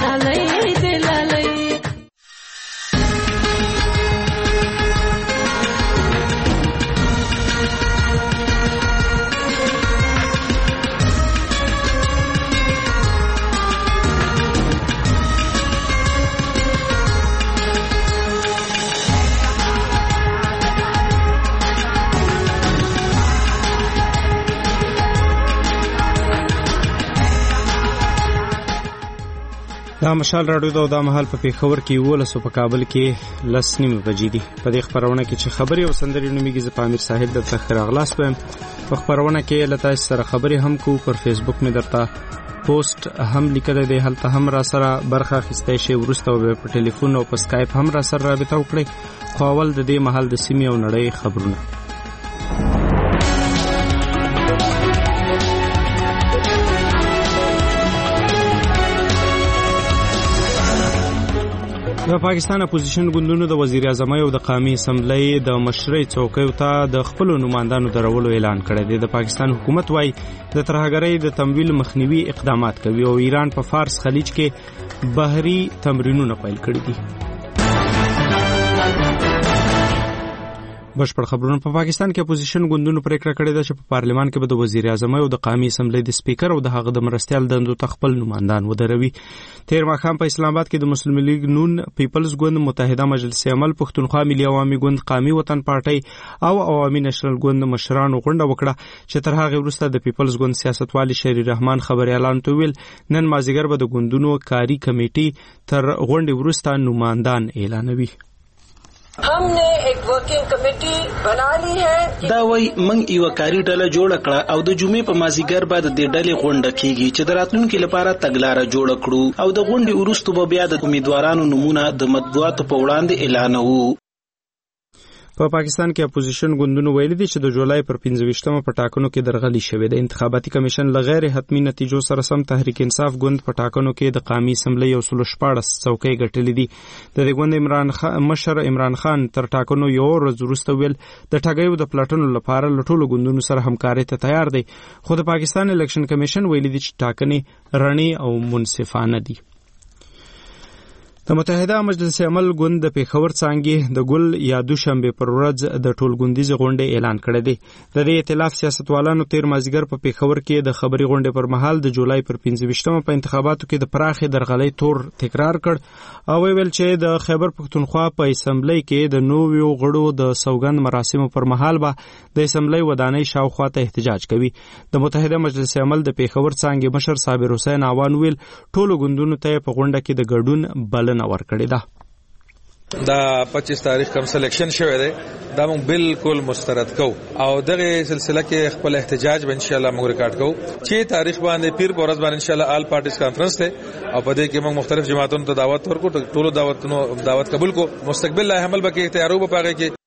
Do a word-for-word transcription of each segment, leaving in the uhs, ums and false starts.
دلالي دلالي دا مشال راډیو دا د مهال په پیښور کې ولسو په کابل کې لس نیمه بجې دي. په دې خبرونه کې چې خبري او سندري نوميږي ز پامیر صاحب د تخیر اغلاس په په خبرونه کې لته سره خبري هم کو پر فیسبوک می درته پوسټ هم لیکل دی. هلته هم را سره برخه خسته شي ورسته په ټلیفون او په اسکایپ هم را سره رابطه وکړي. خو اول د دې محل د سیمې او نړۍ خبرونه. د پاکستان اپوزیشن ګوندونو د وزیر اعظم او د قومي اسمبلی د مشرۍ څوکۍ ته د خپل نمائندانو درولو اعلان کړی دی. د پاکستان حکومت وايي د ترهګرۍ د تمویل مخنیوي اقدامات کوي او ایران په فارس خلیج کې بحري تمرینونه پیل کړي دي. بشپړ خبرونه. په پاکستان کې اپوزیشن ګوندونو پریکړه کړې ده چې په پارلمان کې به د وزیر اعظم او د قومي اسمبلی د سپیکر او د هغه د مرستیال دندو ته خپل نمائندان ودروي. تیر ماښام په اسلام آباد کې د مسلم لیگ نون پیپلز ګوند، متحده مجلس عمل، پښتونخوا ملي عوامي ګوند، قومي وطن پارټي او عوامي نېشنل ګوند مشرانو غونډه وکړه چې تر هغه وروسته د پیپلز ګوند سیاستوال شری رحمان خبريالان ته ویل نن مازیګر به د ګوندونو کاری کمیټي تر غونډې وروسته نمائندان اعلانوي. हमने एक working committee बना ली है. دا وای منګ یو کاری ډله جوړ کړه او د جمعې په مازیګر بعد د ډلې غونډه کیږي چې د راتلونکو لپاره تګلارې جوړ کړو او د غونډې وروسته به بیا د امیدوارانو نمونه د مطبوعاتو په وړاندې اعلانوو. په پاکستان کې اپوزیشن ګوندونو ویلي دي چې د جولای پر پنځه په ټاکنو کې درغلي شوې ده. انتخاباتي کمیشن لغیر حتمی نتیجو سره سم تحریک انصاف ګوند په ټاکنو کې د قومي اسمبلی او سلو شپاړس څوکۍ ګټلې دي. د دې ګوند عمران خان مشر عمران خان تر ټاکنو یو ورځ وروسته ویل د ټاګیو د پلاټونو لپاره لټولو ګوندونو سره همکاري ته تیار دی. خو د پاکستان الیکشن کمیشن ویلي دي چې ټاکنې رڼې او منصفانه دي. د متحده مجلس عمل ګوند د پیښور څانګې د ګل یا دوشنبه پر ورځ د ټولګوندیز غونډې اعلان کړی دی. د دې ائتلاف سیاستوالانو تیر مازیګر په پیښور کې د خبري غونډې پر مهال د جولای پر پنځه په انتخاباتو کې د پراخې درغلۍ تور تکرار کړ او ویل چې د خیبر پښتونخوا په اسمبلی کې د نویو غړو د سوګند مراسمو پر مهال به د اسمبلی ودانۍ شاوخوا ته احتجاج کوي. د متحده مجلس عمل د پیښور څانګې مشر صابر حسین اوان ویل ټولو ګوندونو ته په غونډه کې د ګډون بلنه ور کړی ده. دا پچیس تاریخ کوم سلیکشن شوی دی دا موږ بالکل مسترد کو او دغه سلسله کې خپل احتجاج به ان شاء الله موږ ریکارډ کو چې تاریخ باندې پیر پورز باندې ان شاء الله آل پارټیز کانفرنس ته او په دې کې موږ مختلف جماعتونو ته دعوت ورکو ټولو دعوتونو دعوت قبول کو مستقبل لا عمل به کې تیارو به پاره کې.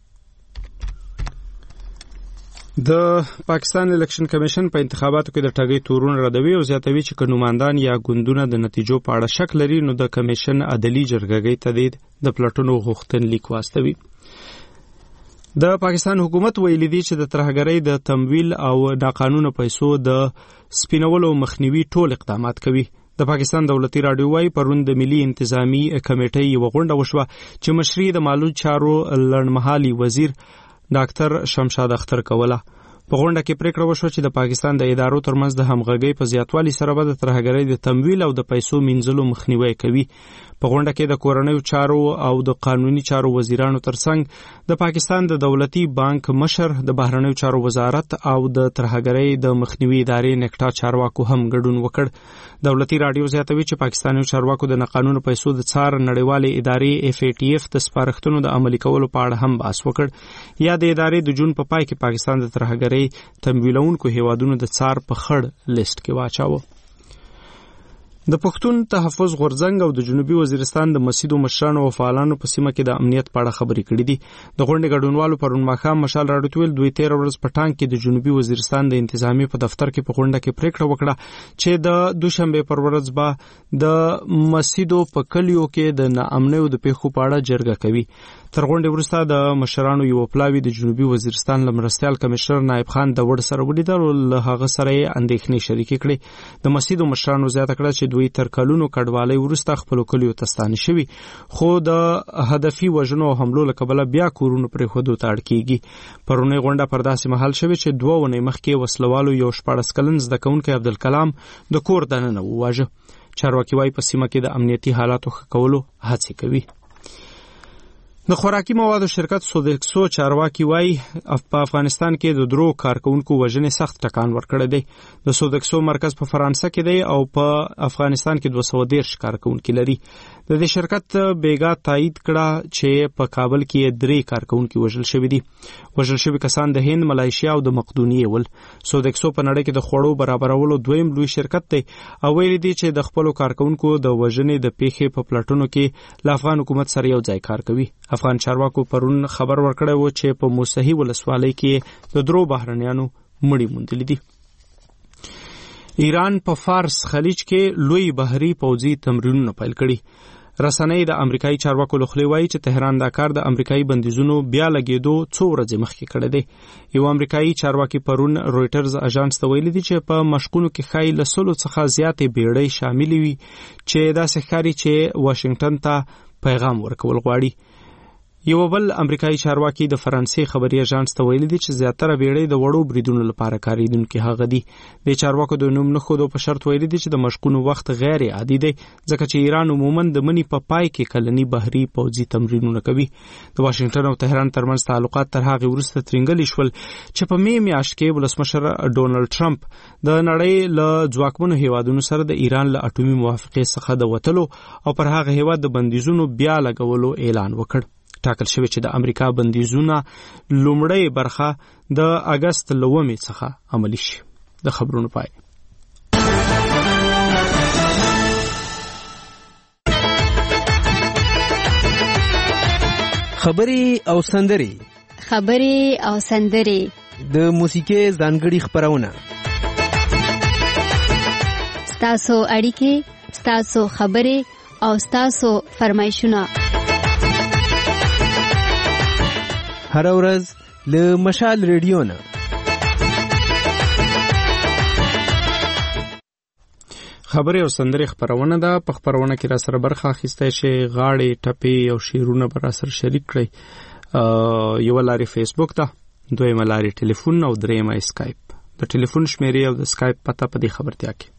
د پاکستان الیکشن کمیشن په انتخاباتو کې د ټاګي تورون ردوي او زیاتوي چې کډوماندان یا ګوندونه د نتیجو په اړه شک لري نو د کمیشن عدالي جرګې ته د پلاټونو غوښتنلیک واستوي. د پاکستان حکومت ویلي دی چې د ترهګرۍ د تمویل او ناقانونه پیسو د سپینولو مخنیوي ټول اقدامات کوي. د پاکستان دولتي راډیو وايي پرون د ملي انتظامی کمیټې یو غونډه وشوه چې مشري د مالي چارو لړمحالي وزیر ډاکټر شمشاد اختر کوله. په غونډه کې پریکړه وشوه چې د پاکستان د ادارو ترمنځ د همغږۍ په زیاتوالي سره به د ترهګرۍ د تمویل او د پیسو مینځلو مخنیوي کوي. په غونډه کې د کورنیو چارو او د قانوني چارو وزیرانو ترڅنګ د پاکستان د دولتي بانک مشر، د بهرنیو چارو وزارت او د ترهګرۍ د مخنیوي ادارې نکټا چارواکو هم ګډون وکړ. دولتي راډیو زیاتوي چې پاکستاني چارواکو د ناقانونه پیسو د څار نړیوالې ادارې اف ای ټی اف د سپارښتنو د عملي کولو په اړه هم بحث وکړ. یا د ادارې د جون په پای کې پاکستان د ترهګرۍ تمویلونکو هیوادونو د څار په خړ لیست کې واچاوه. د پښتون تحفظ غورځنګ او د جنوبي وزیرستان د مسجد مشرانو او فعالانو په سیمه کې د امنیت په اړه خبرې کړې دي. د غونډې ګډونوالو پرون ماښام مشال راډیو ویل دوی تیر ورځ په ټانک کې د جنوبي وزیرستان د انتظامی په دفتر کې په غونډه کې پریکړه وکړه چې د دوشنبه پر ورځ به د مسجدو په کلیو کې د ناامنیو د پیښو په اړه جرګه کوي. تر غونډې وروسته د مشرانو یو پلاوی د جنوبي وزیرستان لمرستیال کمشنر نایب خان د وړ سره ولیدل او له هغه سره یې اندېښنې شریکې کړې. د مسجد مشرانو زیاته کړه چې دوی تر کلونو کډوالۍ وروسته خپل کلیو ته ستانه شوي، خو د هدفي وژنو او حملو له کبله بیا کورونو پرېښودو ته اړ کېږي. پرونۍ غونډه پر داسې مهال شوې چې دوه اونۍ مخکې وسلوالو یو شپاړس کلن زده کوونکی عبدالکلام د کور دننه وواژه. چارواکي وايي په سیمه کې د امنیتي حالاتو ښه کولو هڅې کوي. د خوراکي موادو شرکت سودکسو چارواکي وايي په افغانستان کې د درو کارکونکو وژنې سخت ټکان ورکړی دی. د سودکسو مرکز په فرانسه کې دی او په افغانستان کې دوه سوه دېرش کارکونکي لري. د دې شرکت بیګا تایید کړه چې په کابل کې درې کارکونکي وژل شوي دي. وژل شوي کسان د هند، ملایشیا او د مقدونیې ول. سودکسو په نړۍ کې د خوړو برابرولو دویم لوی شرکت دی او ویلي دي چې د خپلو کارکونکو د وژنې د پیښې په پلټنو کې له افغان حکومت سره یو ځای کار کوي. افغان چارواکو پرون خبر ورکړی و چې په موسهي ولسوالۍ کې د درو بهرنیانو مړي موندلي دي. ایران په فارس خلیج کې لوی بحري پوځي تمرینونه پیل کړي. رسنۍ د امریکایي چارواکو له خولې وایي چې تهران دا کار د امریکایي بندیزونو بیا لګېدو څو ورځې مخکې کړی دی. یو امریکایي چارواکي پرون رویټرز اژانس ته ویلي دي چې په مشقونو کې ښایي له سلو څخه زیاتې بیړۍ شاملې وي چې داسې ښکاري چې واشنګټن ته پیغام ورکول غواړي. یو بل امریکایي چارواکي د فرانسې خبري اژانس ته ویلي دي چې زیاتره بیړۍ د وړو بریدونو لپاره کارېدونکي هغه دي. د چارواکو د نوم نه ښودو په شرط ویلي دي چې د مشقونو وخت غیر عادي دی ځکه چې ایران عموما د مني په پای کې کلني بحري پوځي تمرینونه کوي. د واشنګټن او تهران ترمنځ تعلقات تر هغې وروسته ترینګلي شول چې په می میاشت کې ولسمشر ډونالډ ټرمپ د نړۍ له ځواکمنو هیوادونو سره د ایران له اټومي موافقې څخه د وتلو او پر هغه هیواد د بندیزونو بیا لګولو اعلان وکړ. ټاکل شوی چې د امریکا بندیزونه لومړی برخه د اگست لومې څخه عملي شي. د خبرونو پای. خبري او سندري خبري او سندري د موسیقي ځانګړي خبرونه ستاسو اړیکې، ستاسو خبري او ستاسو فرمایشونه هر ورځ له مشال ریډیو نه. خبري او سندري خبرونه ده. په خبرونه کې را سره برخه اخیستی شي، غاړې، ټپې او شعرونه به را سره شریک کړئ. یوه لارې فیسبوک ده، دویمه لارې ټلیفون او دریمه اسکایپ. د ټلیفون شمیرې او د اسکایپ پته په دې خبرتیا کې.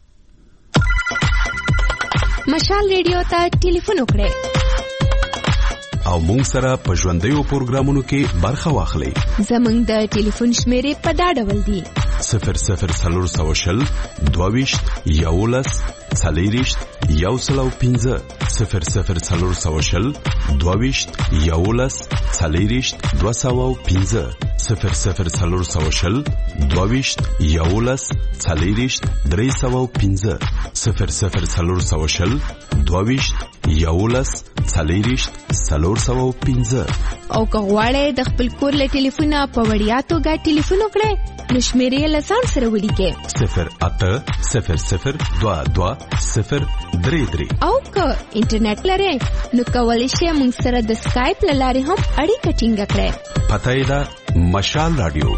مشال ریډیو ته ټلیفون وکړئ او مونږ سره په ژوندیو پروګرامونو کې برخه واخلئ. زمونږ د ټلیفون شمیرې په دا ډول دي: صفر صفر څلور سوه شل دوه ویشت یولس څلېرویشت یو سل او پنځه صفر صفر څلور سوه شل دوه ویشت یولس څلېرویشت دوه سوه او پنځه صفر صفر څلور سوه شل دوه ویشت یولس څلېرویشت درې سوه او پنځه صفر صفر څلور سوه شل دوه ویشت یولس څلېرویشت څلور سوه او پنځه. او که غواړئ د خپل کور له ټلیفونه په وړیا توګه ټلیفون وکړئ نو شمیرې له ځان سره ولیکئ: صفر اته صفر صفر دوه دوه صفر درې درې. او که انټرنیټ لرئ نو کولی شئ موږ سره د سکایپ له لارې هم اړیکه ټینګه کړئ. پته یې ده مشال رادیو.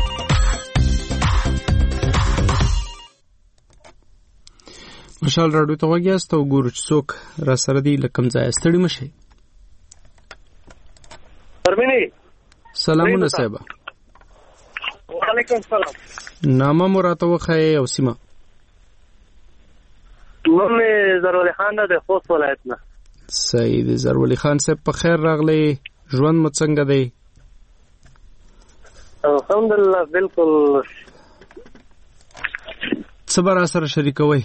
مشال رادیو ته وګیاست او ګورو چې څوک را سره دی له کوم ځایه. ستړي مه شئ. سلامونه صاحبه. وعلیکم السلام. نامه مو راته وښایئ او سیمه. نوم مې ضروري خان ده، د خوست ولایت نه. صحیح دی. ضروري خان صاحب په خیر راغلی. ژوند مو څنګه دی؟ الحمدلله بالکل. څه به را سره شریکوئ؟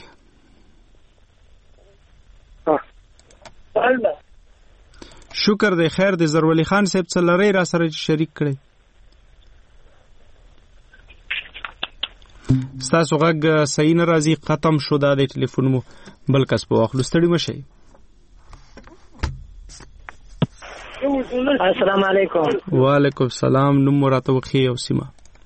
شکر دی. خیر دی. ضروري خان صاحب څه لرئ را سره شریک کړئ؟ ستاسو غږ صحیح نه راځي، ختم شو. دا د ټلیفون مو بل کس په واخلو. ستړي مه شئ. السلام علیکم. وعلیکم السلام. نوم مو راته وښیئ او سیمه.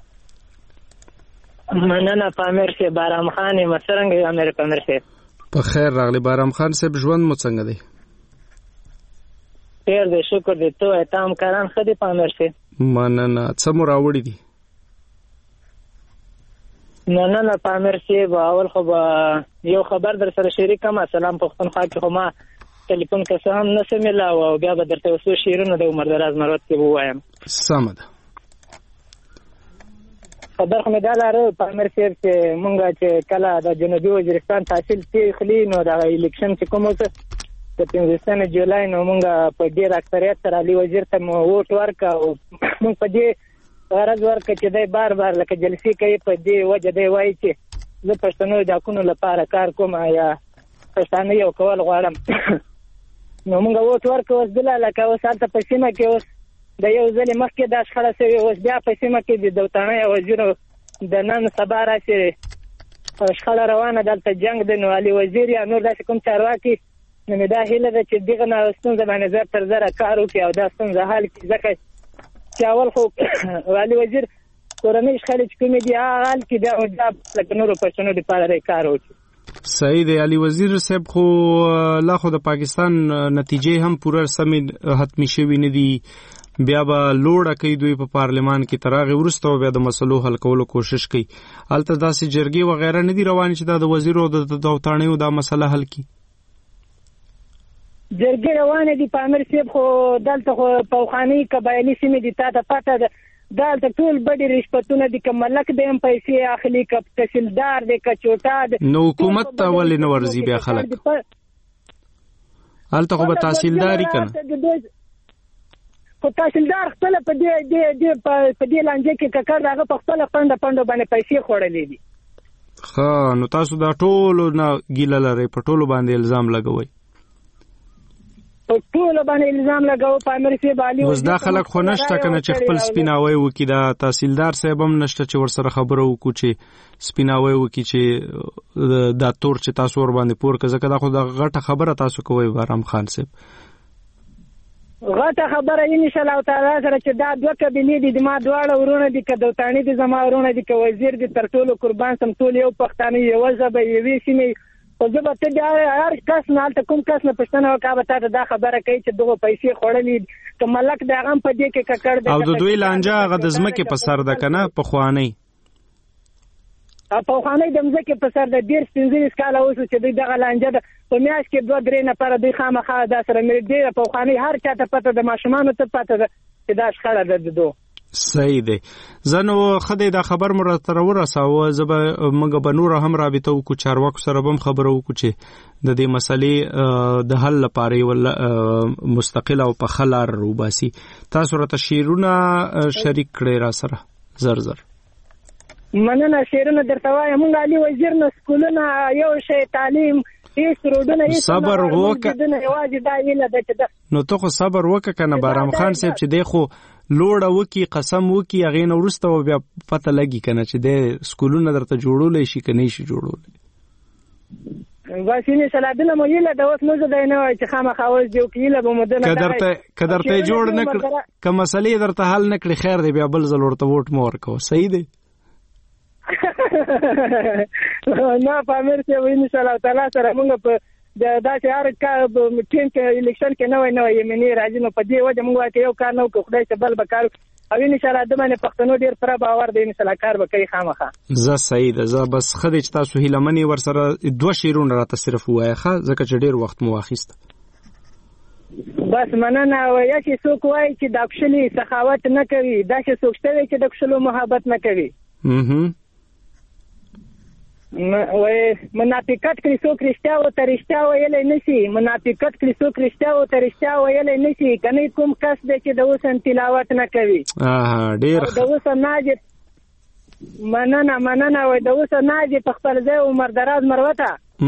مننه. پامیر صاحب، بارام خان یم. څرنګه یو امیر پامیر صاحب؟ په خیر راغلی. بارام خان صاحب ژوند مو څنګه دی؟ خیر دی، شکر دی. تو تام کاران ښه دي په امر سي؟ مننه. څه مو راوړي دي؟ نه نه نه په امر سي به اول خو به یو خبر در سره شریکم. سلام پښتونخوا کې خو ما ټلیفون کې څه هم نسه میلاو او بیا به درته یو څو شعرونه د عمر دراز مروت کې ووایم. سمه ده. خبر خو مې دا لاره په امر سي چې مونږ چې کله د جنوبي وزیرستان تحصیل پیښلی نو د الیکشن چې کوم څه د پنځوسمې جولای نو مونږ په ډېر اکثریت سره علي وزیر ته مو ووټ ورکړه او مونږ په دې غرض ورکړه چې دی بار بار لکه جلسې کوي په دې وجه دی وایي چې زه پښتنو د حقونو لپاره کار کوم یا پښتانه یو کول غواړم. نو مونږ ووټ ورکړه. اوس بله لکه اوس هلته په سیمه کې اوس د یو ځلې مخکې دا شخړه شوې، اوس بیا په سیمه کې د دوتانه وزیرو د نن سبا راسې شخړه روانه دلته جنګ دی. نو علي وزیر یا نور داسې کوم چارواکي نو مې دا هیله ده چې دغه نه ستونزه باندې زر تر زره کار وکړي او دا ستونزه حل کړي، ځکه چې اول خو علي وزیر کورنۍ شخړې چې کومې دي هغه حل کړي، بیا دا لکه نورو پښتنو دپاره کار وکړي. صحیح دی. علي وزیر صاحب خو لا خو د پاکستان نتیجې هم پوره سمې حتمی شوي نه دي، بیا به لوړه کوي دوی په پارلمان کې، تر هغې وروسته بیا د مسلو حل کولو کوشش کوي. هلته داسې جرګې وغیره نه دي روانې چې دا د وزیرو د دوتانیو دا مسله حل کړي؟ جرګې روانې دي په امر صاحب، خو دلته خو پوخانۍ قبایلي سیمې دي، تا ته پته ده دلته ټول بډې رشوتونه دي، که ملک دی هم پیسې اخلي، که تحصیلدار دی، که چوټا دی. نو حکومت ته ولې نه ورځي بیا خلک؟ هلته خو به تحصیلداري که نه؟ خو تحصیلدار خپله په دې لانجه کې ککړ د هغه په خپله پنډه پنډو باندې پیسې خوړلې دي. ښه، نو تاسو دا ټولو نه ګیله لرئ، په ټولو باندې الزام لګوئ؟ په ټولو باندې الزام لګوو په امر صاحب. علي اوس دا خلک خو نشته که نه چې خپل سپیناوی وکړي؟ دا تحصیلدار صاحب هم نشته چې ورسره خبره وکړو چې سپیناوی وکړي چې دا تور چې تاسو ور باندې پور کړه، ځکه دا خو د غټه خبره تاسو کوئ بارام خان صاحب. غټه خبره ان شاء الله تعالی سره چې دا دوه قبیلې دي، ما دواړه ورونه دي، که دوتانی دي زما ورونه دي، که وزیر دي، تر ټولو قربان سم، ټول یو پښتانه یوه ژبه یوې سیمې. خو زه به ته بیا هر کس نه هلته کوم کس نه پوښتنه وکړه به تا ته دا خبره کوي چې دغو پیسې خوړلې، که ملک دی هغه هم په دې کې ککړ دی. او د دوی لانجه هغه د ځمکې په سر ده که نه پخوانۍ؟ پخوانۍ د ځمکې په سر ده. دېرش پنځلس کاله اوس چې دوی دغه لانجه ده، په میاشت کې دوه درې نفره دوی خامخا دا سره ملي ډېره پخوانۍ هر چا ته پته ده، ماشومانو ته پته ده چې دا شخړه ده د دو. صحیح دی. زه نو ښه دی دا خبر مو راته راورساوه، زه به موږ به نوره هم رابطه وکړو، چارواکو سره به هم خبره وکړو چې د دې مسلې د حل لپاره یو مستقل او په ښه لار روباسي. تاسو راته شعرونه شریک کړئ را سره زر زر. مننه. شعرونه درته وایم. مونږ علي وزیر نه سکولونه یو شی تعلیم هیڅ روډونه هیڅ صبر وکړه. یوازې دا هیله ده چې نو ته خو صبر وکړه که نه بارام خان صاحب چې دی خو لوړه وکي قسم وکي هغې نه وروسته بیا پته لګي که نه چې دی سکولونه درته جوړولی شي که نه شي جوړولی. بس این سلادونه مو هیله ده، اوس نو زه دی نه وایي چې خامخا اوس دې وکړي، هیله به مو ده نه که درته یې جوړ نه کړه، که مسلې درته حل نه کړي خیر دی، بیا بل ځل ورته ووټ مه ورکوه. صحیح دی؟ نه په امر صاحب ان شاء الله تعالی سره مونږ په داسې هر کار ټیم کې الیکشن کې نوی نوی یمني راځي، نو په دې وجه مونږ وایو که یو کار نه وکړو خدای ته بل به کار او ان شاء الله د باندې پښتنو ډېر پوره باور دی، ان شاء الله کار به کوي خامخا. زه صحیح ده. زه بس ښه دی چې تاسو هیله منې ورسره دوه شعرونه راته صرف ووایه ښه، ځکه چې ډېر وخت مو واخیسته. بس مننه. وایه چې څوک وایي چې د کښلي سخاوت نه کوي، داسې څوک شته دی چې د کښلو محبت نه کوي. منافقت کړي څوک رښتیا ورته رښتیا ویلی نه شي، منافقت کړي څوک رښتیا ورته رښتیا ویلی نه شي، که نه کوم کس دی چې د حسن تلاوت نه کوي. ډېر د حسن ناجې مننه مننه. وایي د حسن ناجې په خپل ځای عمر دراز مروته،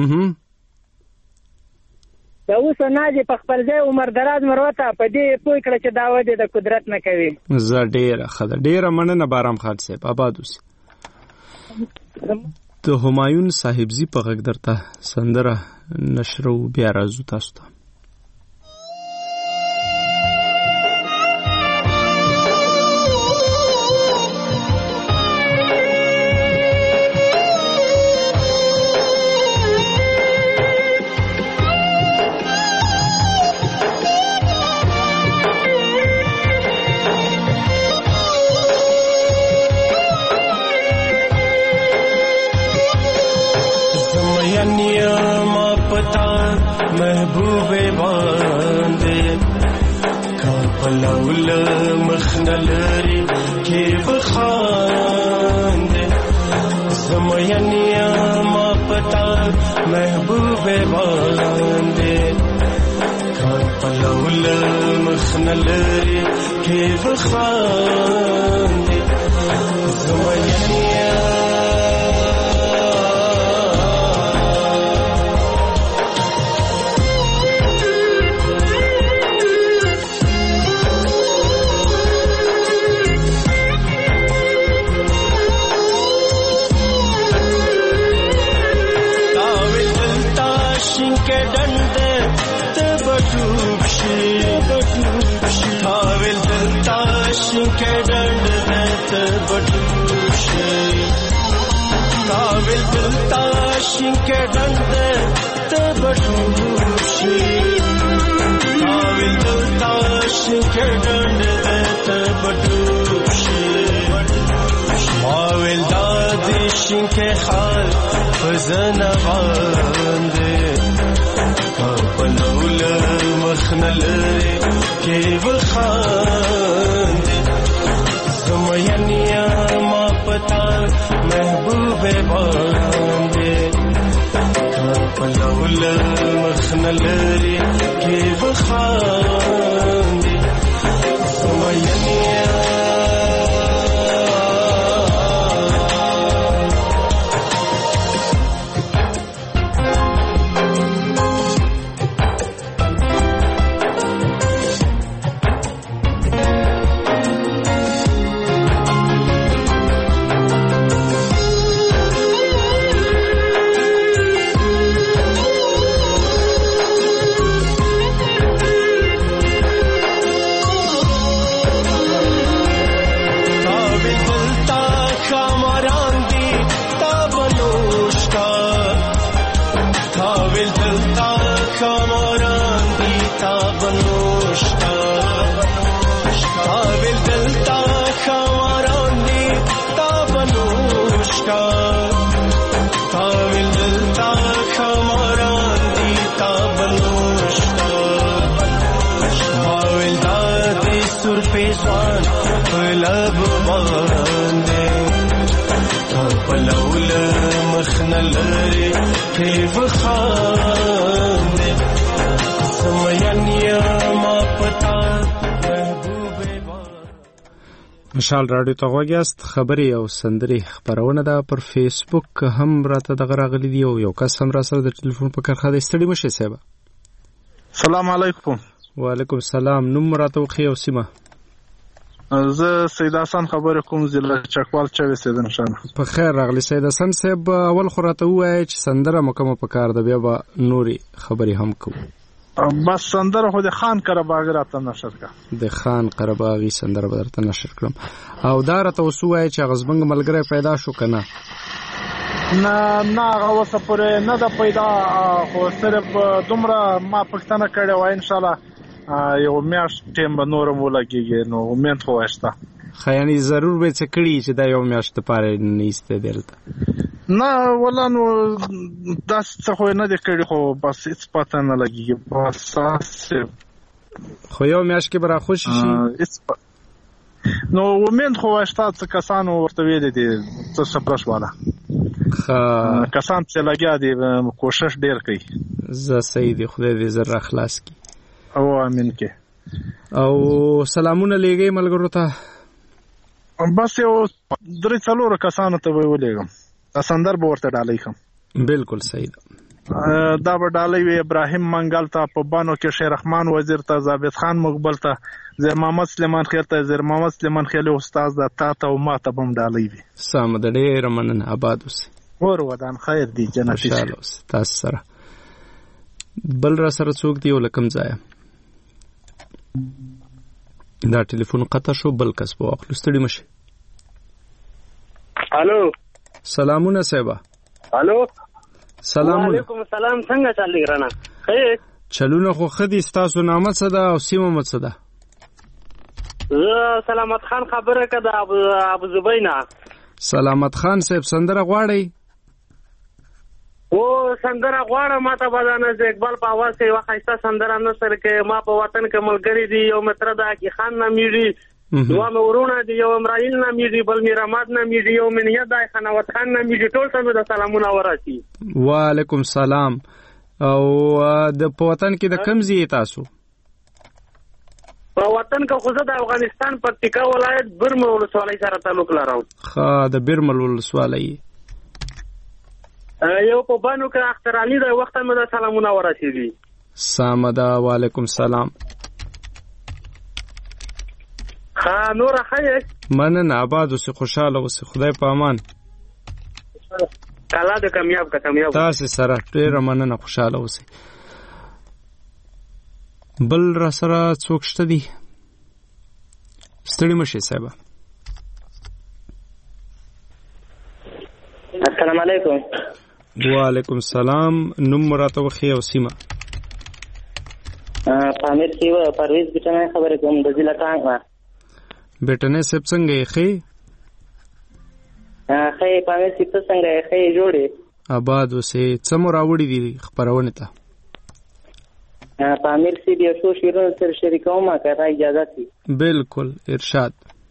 د حسن ناجې په خپل ځای عمر دراز مروته، په دې پوه کړه چې دا ودې د قدرت نه کوي. زه ډېره ښه ده. ډېره مننه بارام خان صاحب، آباد اوسئ. د همایون صاحبزي په غږ درته سندره نشرو، بیا راځو تاسو ته. پلول مخنلری کې بخاندې زمینیا ما پتا محبوب باندې پلول مخنلری کې بخاندې زمینیا के डंड देत बटूशे काबिल दिलताश के डंड देत बटूशे काबिल दिलताश के डंड देत बटूशे माविल दादिश के खाल फजन बांदे काबलौल मखनल के बखांदे زمینیا ما پتا محبوب باندې پلول مخنلری کې بخاندې زمینیا लब बांधे पलौल मखनलरी के बखांदे समयनिया ما پتا محبوب مشال رادیو ته غوږیاست. خبرې او سندرې خپرونه ده پر فیسبوک هم راته دغه راغلي دي او یو کس هم را سره د ټلیفون په کرښه دی. ستړي مشه صاحب. سلام علیکم. وعلیکم السلام. نوم راته وخی او سیمه. زه سید حسن خبر کوم ضلع چکوال چوي سید نشانه. په خیر راغلی سید حسن صاحب. اول خو راته وایي چې سندره مکمه په کار ده بیا به نوري خبرې هم کوو. بس سندره خو د خان قرباغ راته نشر کا. د خان قرباغي سندره به درته نشر کړم. او دا راته وسوایي چې غزبنګ ملګری پیدا شو کنه. نه نه هغه اوسه پورې نه ده پیدا، خو صرف دومره ما پوښتنه کړې وه ان شاء الله یو میاشت ټیم به نور هم ولګېږي، نو امید خو شته. ښه یعنې ضرور به یې څه کړي چې دا یو میاشت دپاره نه ایستی دلته؟ نه والله نو داسې څه خو یې نه دي کړي، خو بس هېڅ پته نه لګېږي. بس هسې خو یو میاشت کې به راخوشي شي. نو امید خو شته. څه کسانو ورته ویلي دي څه سپرش والا کسان چې لګیا دي کوشش ډېر کوي. زه صحیح دي، خدای دې زر را خلاص کړي. او امین کې. او سلامونه لیږئ ملګرو ته؟ بس یو درې څلورو کسانو ته به یې ولېږم، سندر به ورته ډالۍ کړم. بالکل صحیح ده. دا به ډالۍ وي ابراهیم منګل ته، په بانو کې شیر رحمان وزیر ته، ثابت خان مقبل ته، زیر محمد سلیمان خیل ته، زیر محمد سلیمان خیل استاد ده، تا ته او ما ته به هم ډالۍ وي. سمه ده، ډېره مننه. آباد اوسئ. اور ودان خیر دی جنتي. خوشحاله اوسئ. تاسو سره بل را سره څوک دی او له کوم ځایه؟ دا ټلیفون قطع شو، بل کس به واخلو. ستړي مشئ. الو سلامونه صاحبه. الو سلامونه. وعلیکم السلام. څنګه چل ګرانه؟ خیر چلونه خو خدي. ستاسو نامه څه ده او سیمه مو څه ده؟ زه سلامت خان خبره کده ابو ابو زبینا. سلامت خان صاحب سندره غواړئ؟ او سندره غواړم ماته بدانه ز اقبال په आवाज کې وخایسته سندره نو سره کې ما په وطن کې ملګری دی یو متر دا کې خان نامیږي دوه مورونه دی یو امرایل نامیږي بل میرامات نامیږي یو منیه دای خنوت خان نامیږي ټول ته د سلامونه وراسي. وعلیکم سلام. او د په وطن کې د کمزي تاسو؟ په وطن کې خو د افغانستان پکتیکا ولایت برمل ولسوالۍ سره تعلق لرم. ښه د برمل ولسوالۍ یو په بانو کې اختر علي د وخت مې د سلامونه ورسېږي. سامدا وعلیکم سلام. ها نور خیر مننه آباد اوسې خوشاله اوسې خدای په امان. الله دې کامیاب کا کامیاب تاسو سره ډېر مننه خوشاله اوسې. بل را سره څوک شته دي؟ ستړي مشي صاحب. السلام علیکم. وعلیکم السلام. نوم راته وخی او سیمه؟ پامیر سیو پرویز بټنه خبرې کوم د ضلع ټانګ. بټنه سب څنګه یې خې؟ خې پامیر سیو څنګه یې خې جوړې؟ آباد اوسې. څه مو راوړي دي خبرونه ته؟ پامیر سیو یو څو شیرونه سره شریکوم ما کړه اجازه دي. بالکل ارشاد.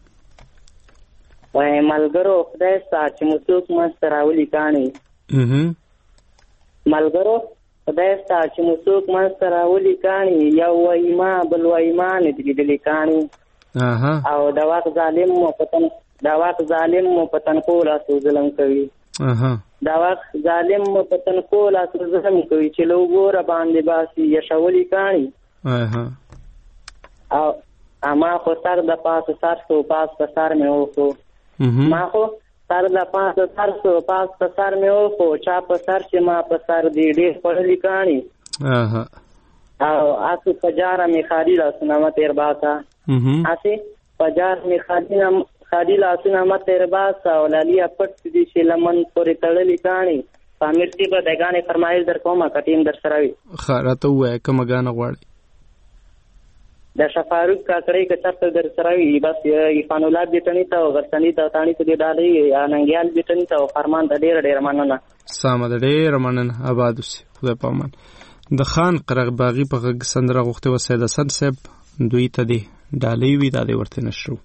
وای ملګرو خدای ستاسو چې مسوک مست راولي کانی. اها ملګرو خدای ستاسو چې مسوک مست راولي کانی یو وای ما بل وای ما نه دي دلی کانی. اها او دا واک ظالم مو پتن دا واک ظالم مو پتن کولا سو ظلم کوي. اها دا واک ظالم مو پتن کولا سو ظلم کوي چې لو ګور باندې باسي یشولي کانی. اها او اما خو سر د پاس سر سو پاس په سر مې وکړو. ما خو سر د پاس سر سو پاس په سر مې وکړو چا په سر چې ما په سر دی ډېر پړلی کانی. اها او اسو پجارا می خالی لاسونه ما تیر باسا. اسی پجار می خالی نم خالی لاسونه ما تیر باسا او لالیا پټ دي چې لمن پورې تړلی کانی. پامیر سی په دغانې فرمایل در کومه کټیم در سره وي. خاراته وای کومه غانه غواړي د شفاروق کاکړی که چرته در سره وي بس عرفان الله بیټنی ته او غرسنی ته تانی ته دی ډالۍ اننګیال بیټنی ته او فرمان ته ډېر ډېر مننه. سامه ډېر مننه آباد اوسې خدای په امان. د خان قرغ باغی په غږ سندره غوښته و سید حسن صاحب دوی ته دی ډالۍ وي دا دی ورته نشرو.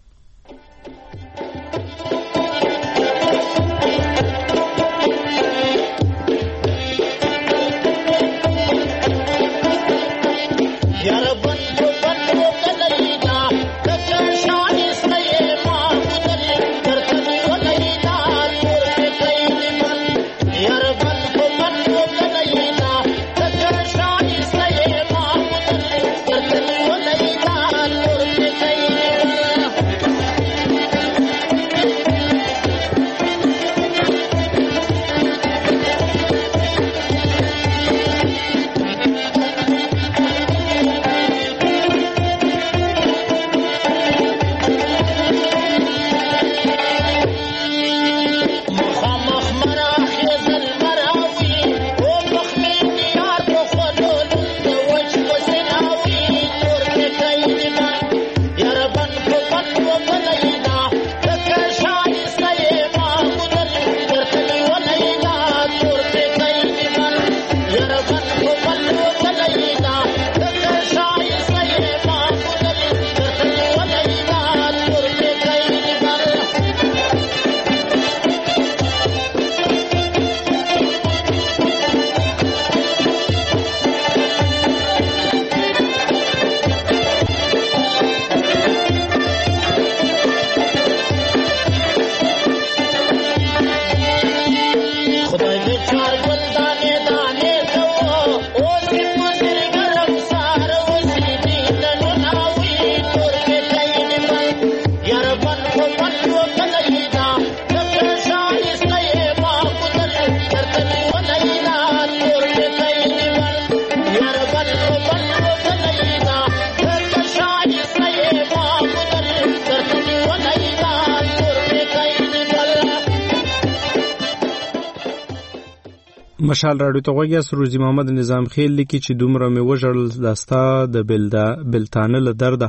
مشال راډیو ته غوږی سروزی محمد نظام خیل لیکي چې دومره مې وژړل داستا د بلدا بلتانه له درده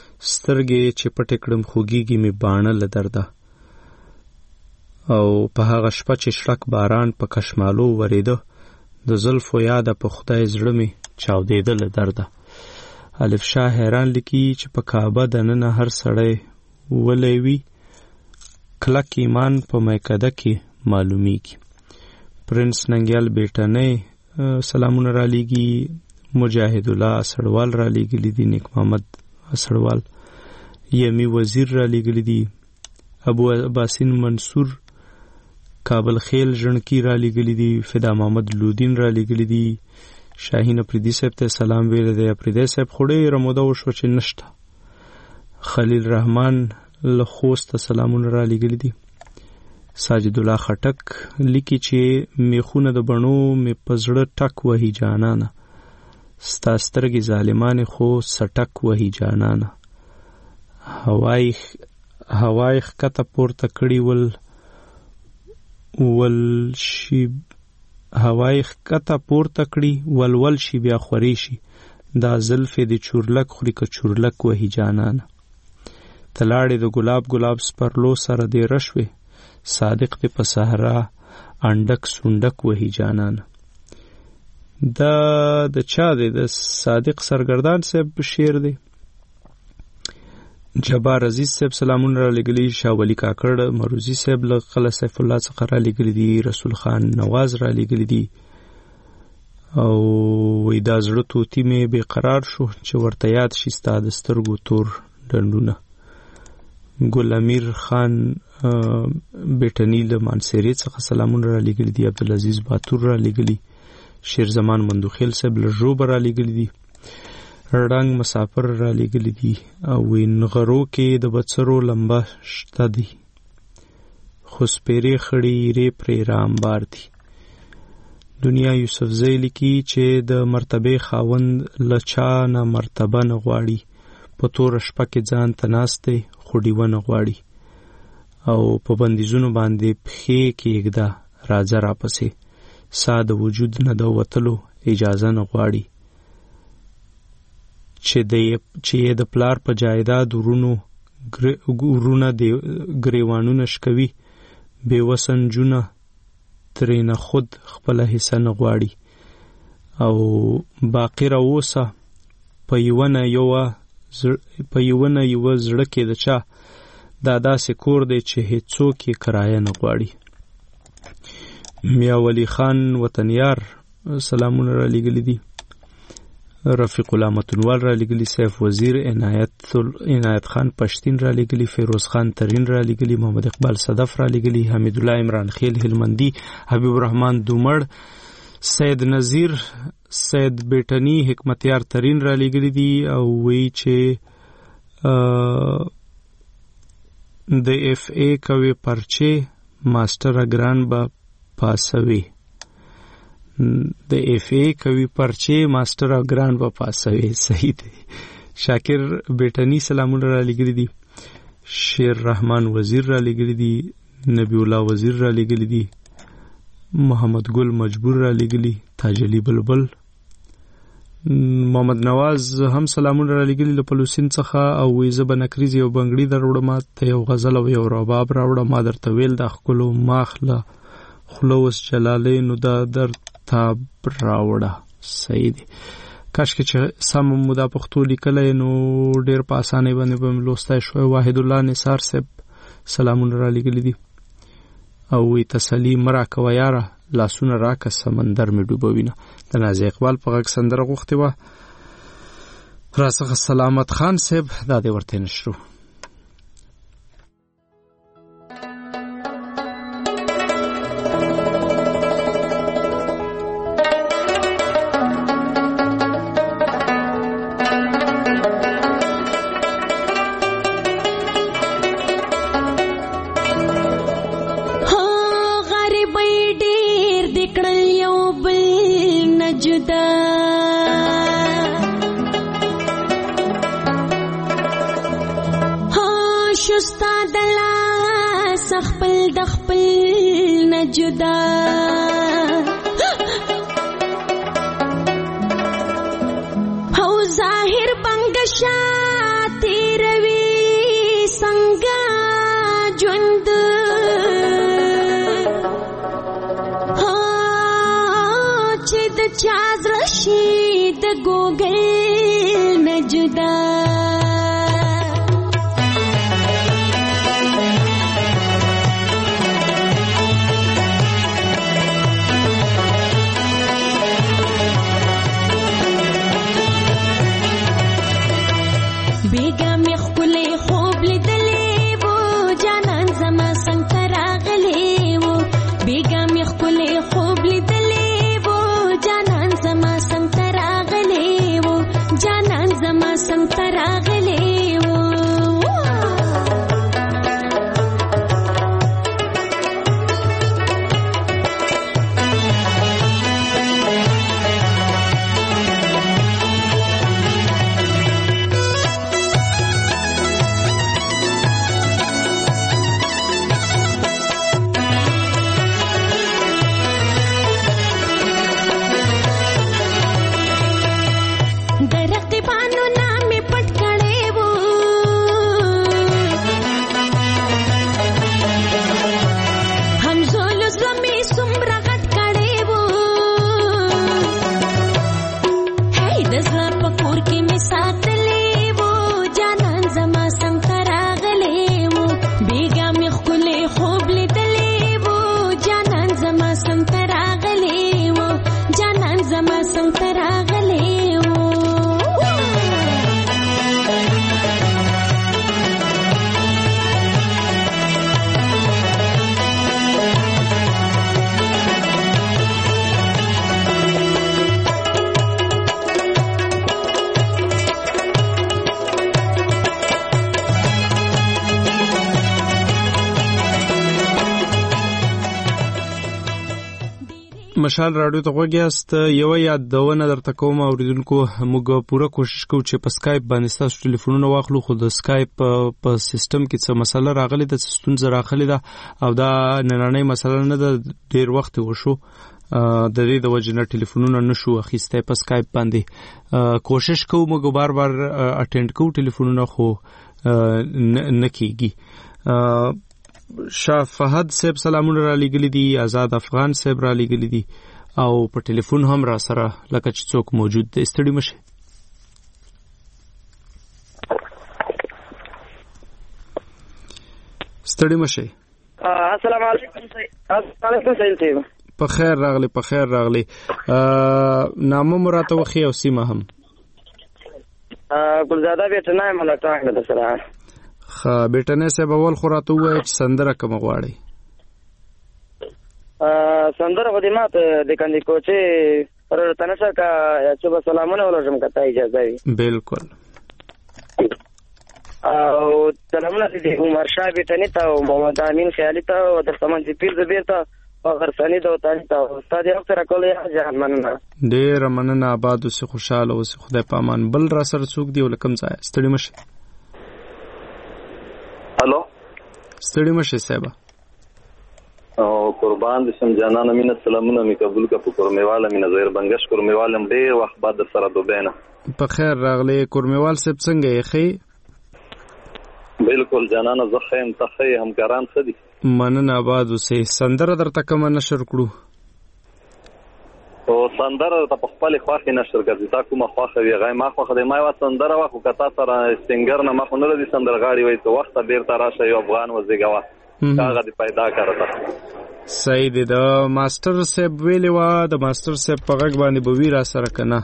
سترګې چې پټې کړم خوږیږي مې باڼه له درده او په هغه شپه چې شړک باران په کشمالو وریده د زلفو یاده په خدای زړه مې چاودېده له درده. الف شاه حیران لیکي چې په کعبه دننه هر سړی ولی وي، کلک ایمان په میکده کې معلومیږي. پرنس ننګیال بیټنۍ سلامونه را لیږي. مجاهد الله اسړوال را لیږلي دي، نیک محمد اسړوال. یمی وزیر را لیږلي دي. ابو عباسین منصور کابل خیل ژڼکی را لیږلي دي. فدا محمد لودین را لیږلي دي. شاهین افریدي صاحب ته سلام ویلی دی. افریدی صاحب خو ډېره موده وشوه چې نشته. خلیل رحمان له خوسته سلامونه را لیږلي دي. ساجد الله خټک لیکي چې میخونه د بڼو مې په زړه ټک وهي جانانه، ستا سترګې ظالمانې خو سټک وهي جانانه. هوای هوای ښکته پورته کړي ول ول شي هوای ښکته پورته کړي ولول شي بیا خورې شي، دا زلفې د چورلک خوري که چورلک وهي جانانه. تلاړې د ګلاب ګلاب سپرلو سره دې رشوې، صادق دې په صحرا انډک سونډک وهي جانانه. دا د چا دی؟ د صادق سرګردان صاحب شعر دی. جبار عزیز صاحب سلامونه را لګلی. شاه ولی کاکړ مروزی صاحب له قلعه سیف الله څخه را لګلی دي. رسول خان نواز را لګلی دي. او وی دا زړه توتی مې بې قرار شو چې ورته یاد شي ستا د سترګو تور ډنډونه. ګل امیر خان بیټنی له مانسیری څخه سلامونه را لګلی دي. عبدالعزیز باتور را لګلی. شیر زمان مندوخیل صاحب له ژوبه را لګلی دي. رنګ مسافر را لګلی دي. او وی نغرو کې د بڅرو لمبه شته دي، خو سپیرې خړې ری پرې رامبار دي. دنیا یوسفزی لیکي چې د مرتبه خاوند له چا نه مرتبه نه غواړي، په توره شپه کې ځان ته ناست دی خو ډیوه نه غواړي. او په بندیزونو باندې پښې کېږده راځه راپسې، سا د وجود نه د وتلو اجازه نه غواړي. چې یې د پلار په جایداد ورونو ورونه ګریوانونه شکوي، بې وسه نجونه ترې نه خود خپله حصه نه غواړي. او باقي راووسه په یوه نه یوه په یوه نه یوه زړه کې د چا، دا داسې کور دی چې هیڅوک یې کرایه نه غواړي. میا ولی خان وطنیار سلامونه را لګلی دي. رفیق الله متنوال را لګلی. سیف وزیر عنایت عنایت خان پشتین را لګلی. فیروز خان ترین را لګلی. محمد اقبال صدف را لګلی. حمید الله عمران خیل هلمندی. حبیب الرحمن دومړ. سید نذیر سید بیٹنی حکمتیار ترین را لګلی دي. او وی چې د اف ای کوي پرچه ماستر اگران با پاسوي. د اف ای کوي پرچه ماستر اگران با پاسوي. صحیح دی. شاکر بیٹنی سلامونه را لګلی دي. شیر رحمان وزیر را لګلی دي. نبی الله وزیر را لګلی دي. محمد ګل مجبور را لګلی. تاج علی بلبل. محمد نواز هم سلامونه را لګلی له پلوسین څخه. او وی زه به نکریز یو بنګړي در وړم، ته یو غزل او یو رباب راوړم. ما درته ویل دا ښکلو ماخله خوله اوس جلالۍ، نو دا در تاب راوړه. صحیح دی. کاشکې چې سم مو دا پښتو لیکلی نو ډېر په اسانۍ باندې به مې لوستی شوی. واحد الله نثار صاحب سلامونه را لګلی دي. او وی تسلي مه راکوه یاره، لاسونه راکه سمندر مې ډوبوینه. د نازي اقبال په غږ سندره غوښتې وه. راڅخه سلامت خان صاحب دا دې ورته نشرو. چې چاز رشید گوگل نجدا بیگا می خپلې خوب لیدلې وو جانان زما څنګ ته راغلی وو بیگا می خپلې خوب لیدلې وو جانان زما څنګ ته راغلی وو جانان زما څنګ ته راغلی وو مشال رادیو ته غوږیاست. یو یادونه درته کوم اوریدونکو، موږ پوره کوشش کوو چې په سکایپ باندې تاسو ټلیفونونه واخلو، خو د سکایپ په سیستم کې څه مسله راغلی ده، څه ستونزه راغلی ده او دا نننۍ مسله نه ده، ډیر وخت وشو د دې د وجې نه ټلیفونونه نشو اخیستی په سکایپ باندې. کوشش کوو موږ بار بار اټینډ کوو ټلیفونونه، خو نه کیږي. شاه فهد صاحب سلامونه را لګلی دي، آزاد افغان صاحب را لګلی دي او په ټلیفون هم را سره لکه چې څوک موجود دی. ستړي مشه. ستړي مشه. السلام علیکم. السلام علیکم سید صاحب. په خیر راغلی، په خیر راغلی. نامه مراته وخی او سیمه هم. ګلزاده بیٹنه ملکان ده سره. خا بیٹنه صاحب اول خو راته وای چې سندره کوم غواړي. ا سندره خو دې ماته د کاندي کوچه پر تنشا کا چې به سلامونه ولرم کته اجازه وي. بالکل. او سلامونه دې عمر شاه بیٹنه ته او محمد امین خیالي ته او د سمون دې پیر زبیر ته او غرسانی ته تاسو ته استاد یو سره کولې جهان مننه. ډېر مننه. آباد اوسه، خوشاله اوسه، خدای پامان. بل را سره څوک دی ولکم ځای. ستړي مشه. هلو ستړي مشه صاحب. او قربان دې سم جانانه مینه سلامونه می قبول کا په کورمیواله مینه زهیر بنگش کورمیوالم ډېر وخت بعد سره دوبینه. په خیر راغلی کورمیوال صاحب، څنګه یې خې؟ بالکل جانانه زه خیم ته خې همکاران څه دي؟ مننه. آباد اوسه. سندره درته کومه نشر کړو؟ او سندره ته په خپل خواخې نشر کړي. تا کومه خواخه وی غای ما خواخه د ما وا سندره وا خو کتا سره سنگر نه ما خو نه دي سندرغاړي وای ته وخت بیرته راشه یو افغان وزګوا هغه دې پیدا کړه. صحیح دی. د ماستر صاحب ویلی وا، د ماستر صاحب په غږ باندې به وی را سره کنه؟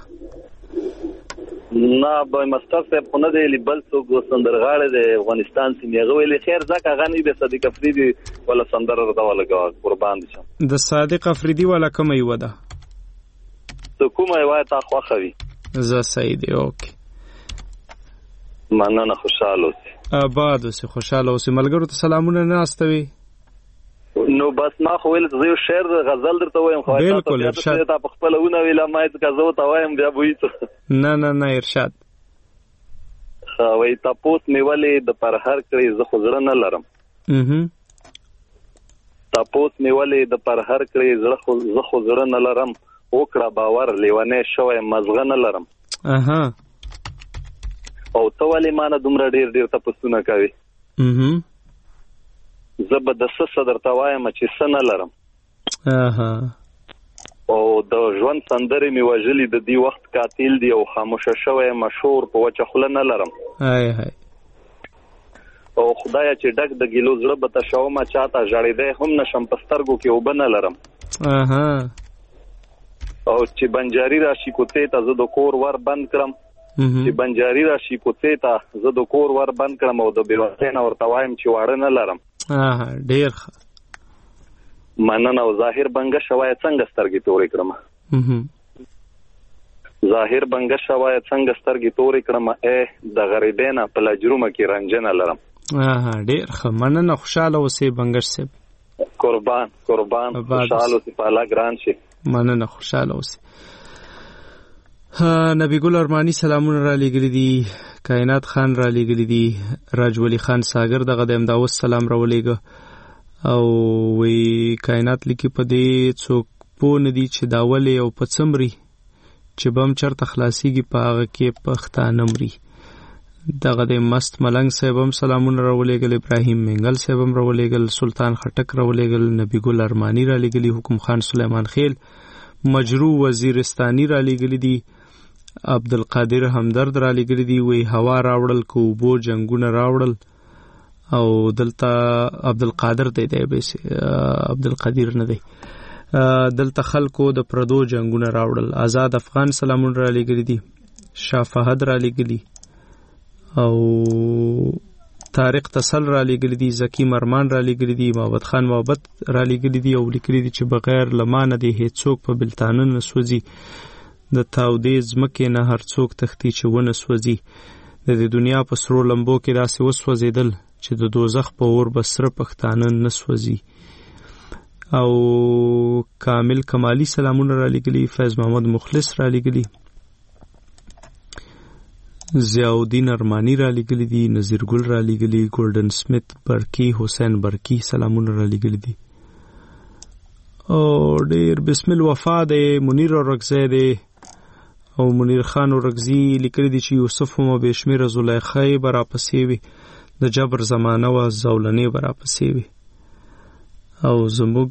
نه به ماستر صاحب خو نه دی لیبل څوک سندرغاړي د افغانستان سیمه ویلي. خیر ځکه غنی به صدیق افریدي ولا سندره راته ولګا قربان دي. د صادق افریدي ولا کوم یو ده؟ ته کومه وای تا خوښوي؟ زه صحیح دی. اوکې مننه. خوشاله اوسې. آباد اوسې، خوشاله اوسې. ملګرو ته سلامونه نه استوي. نو بس ما خو ویل زه یو شعر غزل درته وایم خو بالکل ارشاد ته په خپل ونه ویل ما یې ځکه زه ته وایم بیا بوې. نه نه نه ارشاد. خو وای تاسو مې ولې د پر هر کړی زه خو زړه نه لرم. اها تاسو مې ولې د پر هر کړی زړه خو زه خو زړه نه لرم. وکړه باور لیوانه شوی مزغه نه لرم. اها او ته ولې مانه دومره ډیر ډیر تاسو نه کوي؟ اها زه به د څه صدر ته وایم چې څه نه لرم. اها او د ژوند سندرې مې وژلي د دې وخت قاتل دی او خاموشه شوی مشهور په وچه خوله نه لرم هاي هاي او خدایا چې ډک د ګیلو زړه به تشومه چاته ژړېدی هم نشم په سترګو کې اوبه نه لرم اها او چې بنجاري راشي کوڅې ته زه د کور ور بند کړم چې بنجاري راشي کوڅې ته زه د کور ور بند کړم او د بېوسۍ نه ورته وایم چې واړه نه لرم اها ډېر ښه مننه او ظاهر بنګه شوی څنګه سترګې تورې کړم ظاهر بنګه شوی څنګه سترګې تورې کړم ای د غریبۍ نه په لجرومه کې رنجنه لرم اها ډېر ښه مننه خوشحاله اوسې بنګش صاحب قربان قربان خوشحاله اوسې په الله ګران شي مننه خوشحاله اوسې نبی ګل ارمانی سلامونه را لېږلي دي کائنات خان را لېږلي دي راج ولی خان ساګر دغه د امداوس سلام را ولېږه او وی کائنات لیکي په دې څوک پوه نه دي چې دا ولې او په څه مري چې بم چرته خلاصېږي په هغه کې پښتانه مري دغه د مست ملنګ صاحب هم سلامونه را ولېږل ابراهیم منګل صاحب هم را ولېږل سلطان خټک را ولېږل نبی ګل ارمانی را لېږلي حکم خان سلیمان خیل مجرو وزیرستانی را لېږلي دي عبدالقادر همدرد را لېږلي دي وی هوا راوړل که اوبو جنګونه راوړل او دلته عبدالقادر دی دی عبدالقادر نه دی دلته خلکو د پردو جنګونه راوړل آزاد افغان سلامونه را لېږلي دي شاه فهد را لېږلي او طارق تسل را لېږلي دي زکی مرمان را لېږلي دي محمد خان محبت را لېږلي دي او لیکلي دي چې بغیر له ما نه دی هېڅوک په بلتانه نه سوځي د تاودې ځمکې نه هر څوک تښتي چې ونه سوځي د دې دنیا په سرو لمبو کې داسې وسوځېدل چې د دوزخ په اور به سره پښتانه نه سوځي او کامل کمالی سلامونه را لېږلي فیض محمد مخلص را لېږلي ضیاءالدین ارمانی را لېږلي دي نظیر ګل را لېږلي ګولډن سمیت برکی حسین برکی سلامونه را لېږلي دي او ډېر بسم الوفا دی منیر اورکزی دی او منیر خان اورکزي لیکلي دي چې یوسف هم بې شمېره زلیخۍ به راپسې وي د جبر زمانه وه زولنې به راپسې وي او زموږ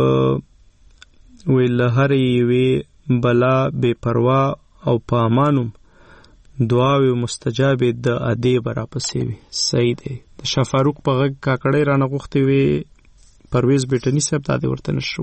وی له هرې یوې بلا بې پروا او په امانم دعاوې مستجابې د ادې به راپسې وي صحیح دی د شاه فاروق په غږ کاکړۍ رانه غوښتې وې پرویز بیټني صاحب دا دې ورته نشو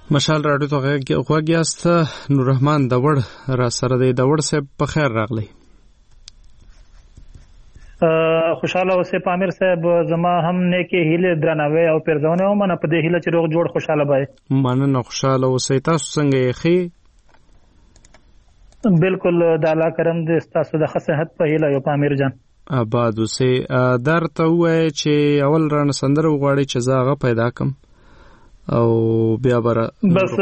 مشال راډیو ته غوږ یاست. نور رحمان د وړ را سره دی. د وړ صاحب په خیر راغلی. خوشاله اوسې پامیر صاحب. زما هم نیکې هیلې درناوی او پیرزونه ومنه په دې هیله چې روغ جوړ خوشاله بای. مننه. خوشاله اوسې. تاسو څنګه یې ښې؟ بالکل د الله کرم دې تاسو د ښه صحت په هیله یو پامیر جان. آباد اوسې. درته ووایه چې اول رانه سندره وغواړئ چې زه هغه پیدا کړم او بیا به بس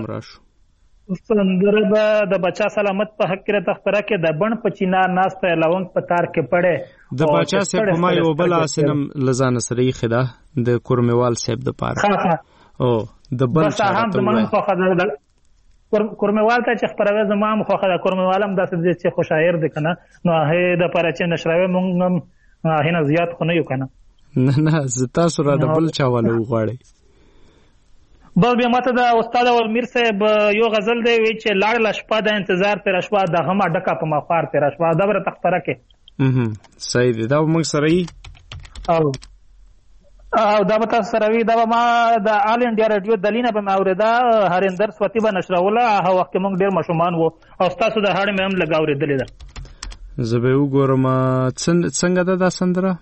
سندره به د بچا سلامت په حق کې راته خپره کې د بڼ په چینار ناسته لونګ په تار کې پړې د بچا صاحب په ما یو بل اسنم لزانه سره یې خدا د کورمیوال صاحب د پاره او د بل بس هم زمون خو خدا کورمیوال ته چې خپروي زمام خو خدا کورمیوالم داسې چې خوشایر دي کنه نو هه د پاره چې نشراوي مونږ هینه زیات خو نه یو کنه نه نه زتا سره د بل چا والو غواړي. بل بیا ماته د استاد ولمیر صاحب یو غزل دی وی چې لاړ لشپا د انتظار پر اشوا د غما ډکا په مخار پر اشوا د بر تختره کې اه صحیح دی. دا موږ سره ای او او دا به تاسو سره وی دا ما د آل انډیا رادیو دلینه په اوریدا هریندر سوتی به نشراوله هغه وخت موږ ډیر مشومان وو او تاسو د هړ مې هم لګاورې دلې ده. زه به وګورم څنګه ده دا سندره.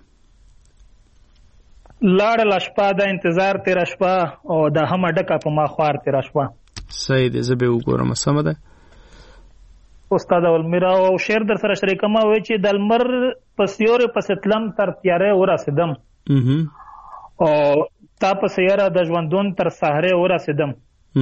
لاړ لشپا د انتظار تیر شپه او د هم ډکا په ما خوار تیر شپه. صحیح دی. زه به وګورم. سم ده استاد ولمیر او شعر در سره شریکم وی چې د لمر پسیور پستلم تر تیارې ورسیدم او تا پسیره د ژوندون تر سحره ورسیدم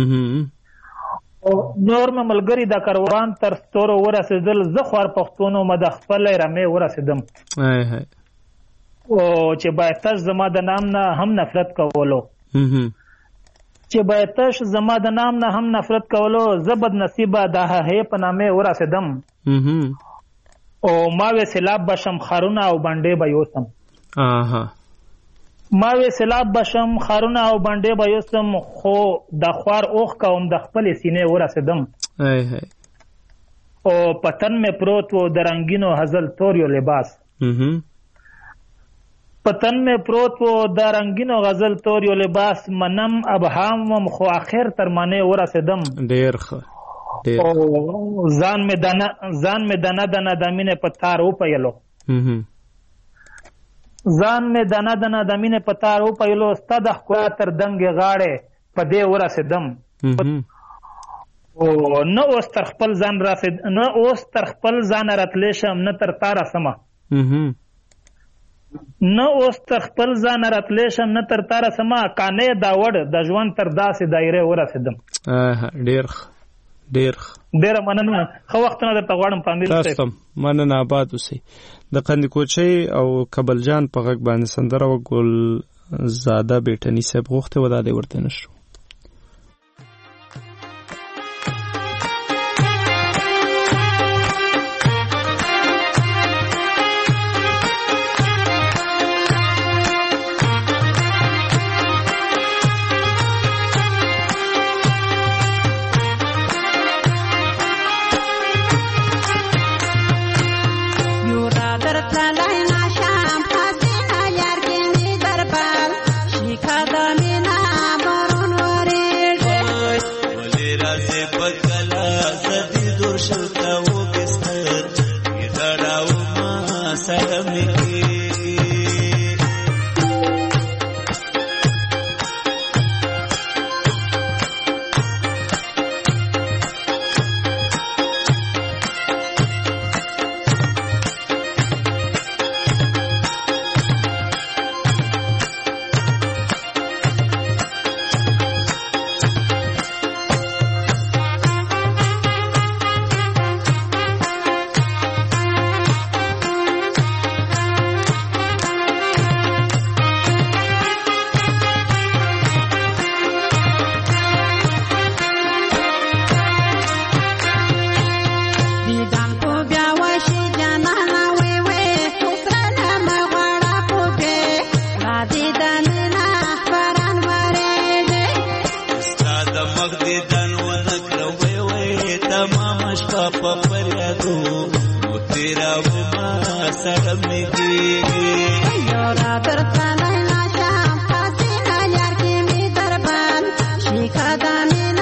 او نور م ملګری د کاروان تر ستور ورسیدل زه خور پښتونو مد خپل رمه ورسیدم. هاي هاي او چې بایتش زما د نام نه هم نفرت کولو چې بایتش زما د نام نه هم نفرت کولو زبد نصیبه د هه په نامه ورسیدم او ما وې سیلاب بشم خارونه او باندې به یوسم. اها ما وې سیلاب بشم خارونه او باندې به یوسم خو د خوار اوخ کوم د خپل سینې ورسیدم. هاي هاي او پتن مې پروت و د رنگینو هزل تور یو لباس پتن میں پروت و دا رنگینو غزل تور یو لباس منم ابهام خو اخر تر معنی ورسیدم. ډیر ښه ډیر ځان می دنا ځان می دنا دنا دمینه پتار او پيلو ځان می دنا دنا دمینه پتار او پيلو ستد خو تر دنګ غاړه پدې ورسیدم. او نو اوس تر خپل ځان راسید نو اوس تر خپل ځان راتلې شم نه تر تار سما نه اوس تر خپل ځان راتلې شم نه تر تار سما کانه دا وړ د ژوند تر داسې دایره ورسیدم. ډیر ډیر ډیر مننه. خو وخت نه درته غواړم پامیر تاسو مننه. آباد اوسئ. د قندکوچي او کبل جان په غږ باندې سندره وګول زاده بیٹنی صاحب غوښته ودا دی ورته نشو. Shikha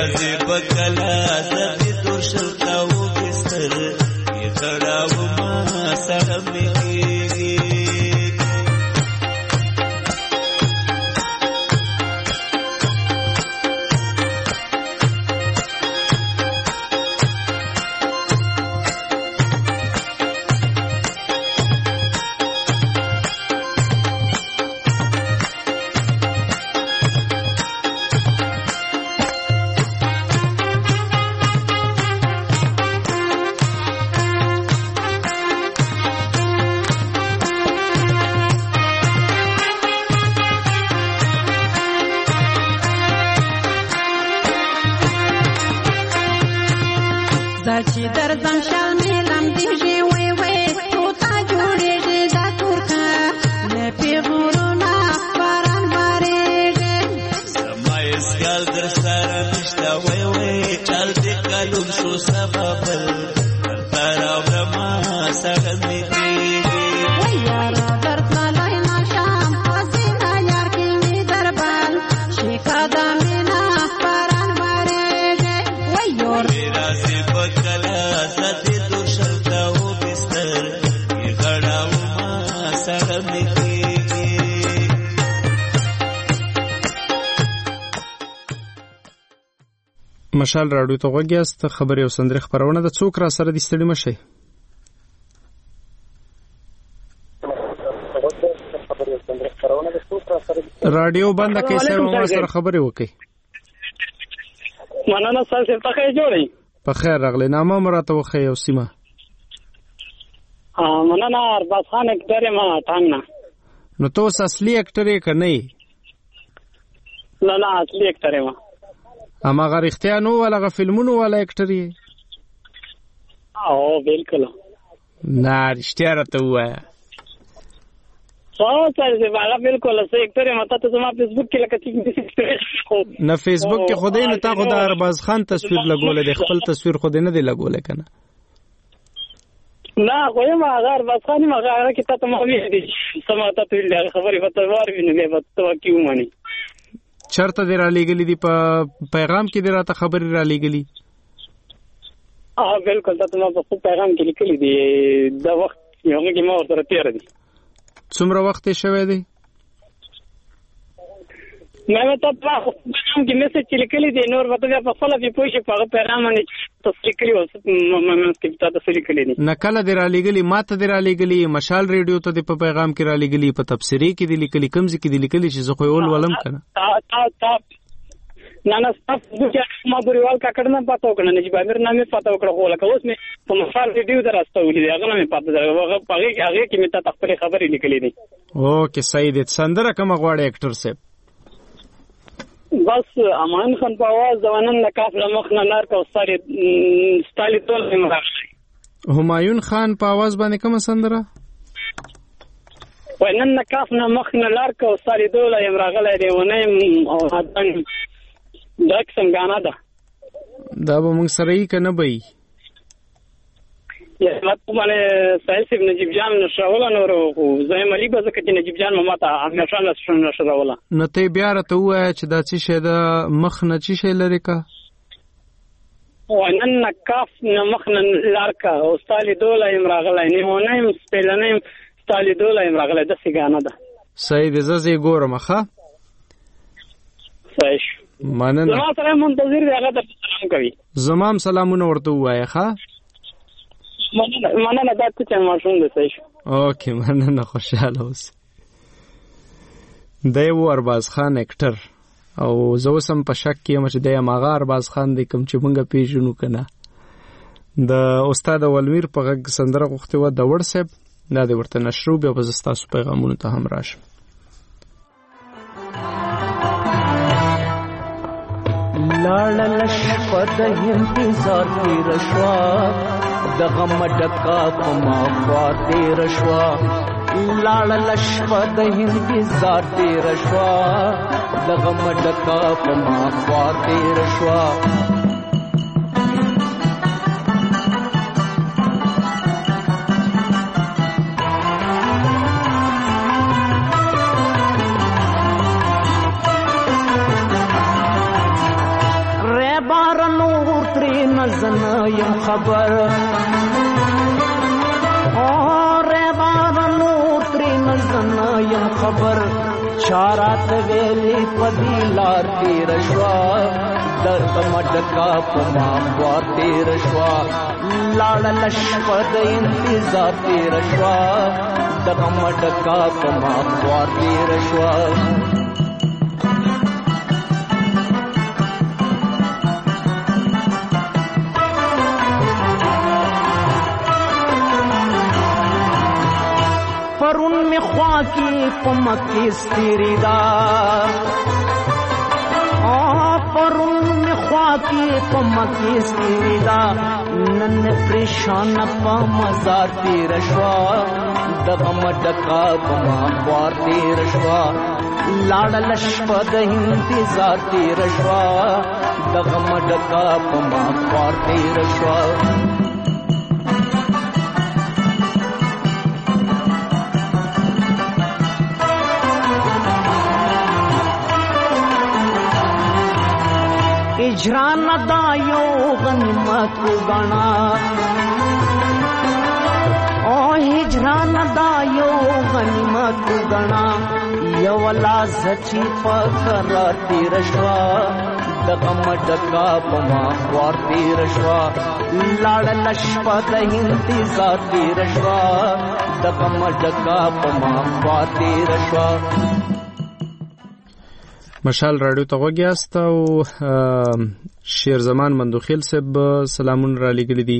راځي بکلا زدي دور شلتا و بستر یې خړاو ما سره میږي چې درځم شال میلم دیږي وای وای تو تا جوړېږي دا تورکه نه پیغورونه باران بارېږي زما اسګال در سره نشته وای وای چل دې کلون شو سببل درته راوړمه سره مې کېږي وای یاره درتللی نشم په سینه یار کې مې دربل شیکه د مینه باران بارېږي وای یور راځي بکلا زدي دور شلتا و بستر یې غړاو ما سره مې کېږي مشال راډیو ته غوږ یاست. خبرې او سندرې خپرونه ده. څوک را سره دي؟ ستړي مه شئ. راډیو بنده کړئ صاحب، ما سره خبرې وکړئ. مننه صاحب، په خیر جوړئ؟ په خیر راغلی. نامه مو راته وښیئ او سیمه. مننه ارباز خان اکټر یم ټانګ نه. نو ته اوس اصلي اکټر یې که نه یې؟ نه نه اصلي اکټر یم. هماغه رښتیا نو ول هغه فلمونو والا اکټر یې؟ او بالکل. نه رښتیا راته ووایه. څه سر زه هغه بالکل زه اکټر یم. ته زما فیسبوک کې لکه ټیک نه فیسبوک کې خو دی نه، تا خو د ارباز خان تصویر لګولی دی، خپل تصویر خو دی نه دی لګولی که نه؟ نه خو یم هغه ارباز خان یم. هغه هغه کې تا ته ما ویل دي څه ما ته ویل دي هغه خبرې به ته واورې نو بیا به ته واقعي ومنې. چېرته دې رالیږلي دي؟ په پیغام کې دې راته خبرې رالیږلي؟ ها بالکل تا ته ما په خپل پیغام کې لیکلي دي. دا وخت هغه کې ما ورسره تېره دي. څومره وخت یې شوی دی؟ ما ته په پیغام کې میسج چې لیکلي دي، نور به ته بیا په خپله پرې پوه شې په هغه پیغام باندې تصریح کړي او منځ کې تا ته څه لیکلي دي. نه کله دې رالیږلي؟ ما ته دې رالیږلي؟ مشال ریډیو ته دې په پیغام کې رالیږلي؟ په تبصرې کې دې لیکلي؟ کوم ځای کې دې لیکلي چې زه خو یې ولولم که نه؟ نه نه ستا فیسبوک ما ګوریوال کاکړ نه پاته وکړه، نجیب امیر نه مې پاته وکړه، خو لکه اوس مې په مشال ریډیو ته راستولي دي هغه نه مې پاته ده. هغه هغې کې مې تا ته خپلې خبرې لیکلي دي. اوکې صحیح دی. سندره کومه غواړې اکټر صاحب؟ بس امان خان په اواز ځوانان د کاف له مخ نه لار که ستالې ستالې ټول مې راغلی. همایون خان په اواز باندې کومه سندره؟ وای نن د کاف نه مخ نه لار که ستالې ټول یم راغلی دی ونه یم او حدن دا قسم ګانا ده. دا به موږ سره یې که نه به یې؟ یاد په باندې ساحل صاحب نجیب جان نشروله نورو خو زه یم علي به ځکه چې نجیب جان مو ما ته همیشه نشروله. نو ته یې بیا راته ووایه چې دا څه شی ده، مخ نه څه شی لرې که؟ وای نن نه کاف نه مخ نه لار که او ستا لیدوله یم راغلی، نیمونه یم سپېلنه یم ستا لیدوله یم راغلی. داسې ګانا ده. صحیح دی. زه زه یې ګورم. ښه صحیح شو. مننه. زما سره منتظر دی، هغه درته سلام کوي. زما هم سلامونه ورته ووایه. ښه مننه. دا څه چې ماشوم دی. صحیح شو. اوکې مننه. خوشحاله اوسئ. دی و ارباز خان اکټر او زه اوس هم په شک کې یم چې دی هماغه ارباز خان دی کوم چې موږ پېژنو که نه. د استاد ولمیر په غږ سندره غوښتې وه داوړ صاحب. دا دې ورته نشرو، بیا به زه ستاسو پیغامونو ته هم راشم. لاړه شپه د انتظار تېره شوه، د غم ډکه په ما خوا تېره شوه. لاړه شپه د انتظار تېره شوه، د غم ډکه په ما خوا تېره شوه. ریبا زنا یم خبر اور بار نور تری زنا یم خبر چارات ویلی پدی لار تیر شوا درد مډکا پما وار تیر شوا لاړ لشپد انتظار تیر شوا درد مډکا پما وار تیر شوا پرون می خوا کی پمکی ستیری دا پرون می خوا کی پمکی ستیری دا نن پریشان پا مزار تیر شوا دغم ڈکا پما خوار تیر شوا لاړ لشپد انتظار تیر شوا دغم ڈکا پما خوار تیر شوا هجران دا یو غنیمت غنا او هجران دا یو غنیمت غنا یو لاس چی پکر تیر شوا دغم ډکا پما خوار تیر شوا لاړ لشپد انتظار تیر شوا دغم ډکا پما خوار تیر شوا مشال رادیو ته وګیاست او شیر زمان مندوخیل صاحب سلامون را لګل دي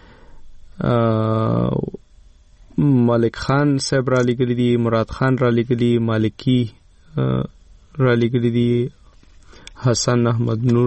مالک خان صاحب را لګل دي مراد خان را لګل دي مالکی را لګل دي حسن احمد نور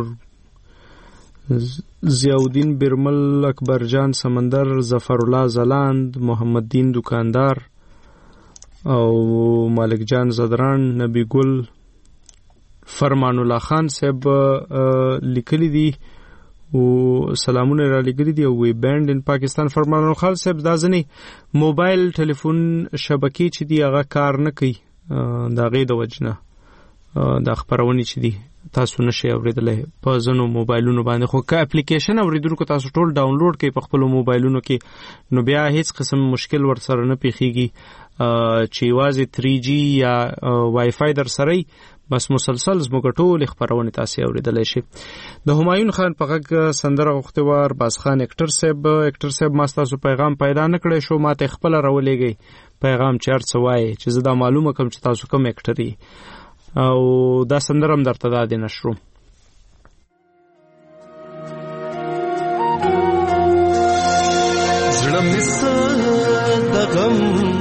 ضیاءالدین برمل اکبر جان سمندر ظفر الله زلاند محمد دین دکاندار او مالک جان زدران نبی ګل فرمان الله خان صاحب لیکلی دي او سلامونه را لګلی دي او وی بند ان پاکستان فرمان الله خان صاحب دا ځنی موبایل ټلیفون شبکې چې دی هغه کار نه کوي دا غي د وجنه د خبرونه چې دی تاسو نشئ اوریدلای په ځنو موبایلونو باندې خو کا اپلیکیشن اوریدونکو تاسو ټول ډاونلوډ کړئ په خپل موبایلونو کې نو بیا هیڅ قسم مشکل ورسره نه پیخیږي چې وازي تھری جی یا وای فای در سره بس مسلسل زموږ ټول خبرونه تاسو اوریدلای شئ د همایون خان په غږ سندره غختوار باز خان اکټر صاحب اکټر صاحب ما تاسو پیغام پیدا نکړی شو ماته خپل راولېږي پیغام چرڅ وای چې زه دا معلومه کوم چې تاسو کوم اکټری او دا سندره هم درته دا دی نشرو زړه مې د غم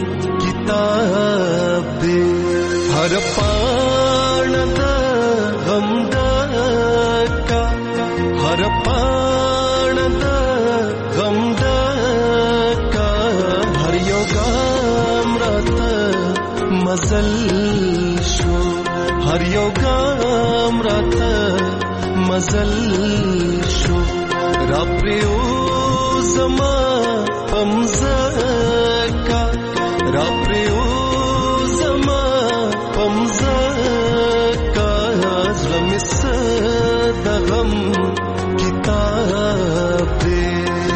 کتاب دی هر پاڼه د غم ډکه هر پاڼه د غم ډکه هر یو ګام راته مزل شو هر یو ګام راته مزل شو را پریو زما پمزکا را پریو زما پمزکا زړه مې د غم کتاب دی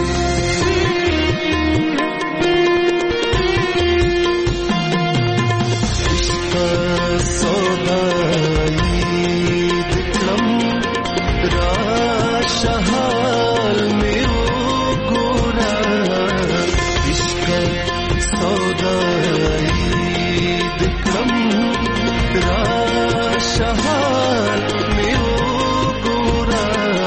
عشق سودایي دکړم راشه حال مې وګوره عشق سودایي دکړم راشه حال مې وګوره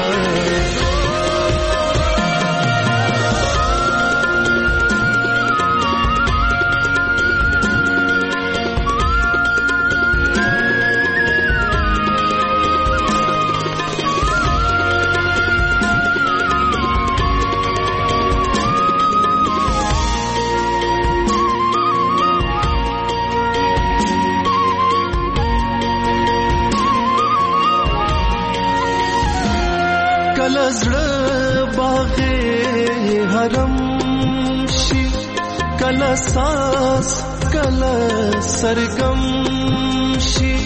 کله زړه باغې حرم شي کله ساس کله سرګم شي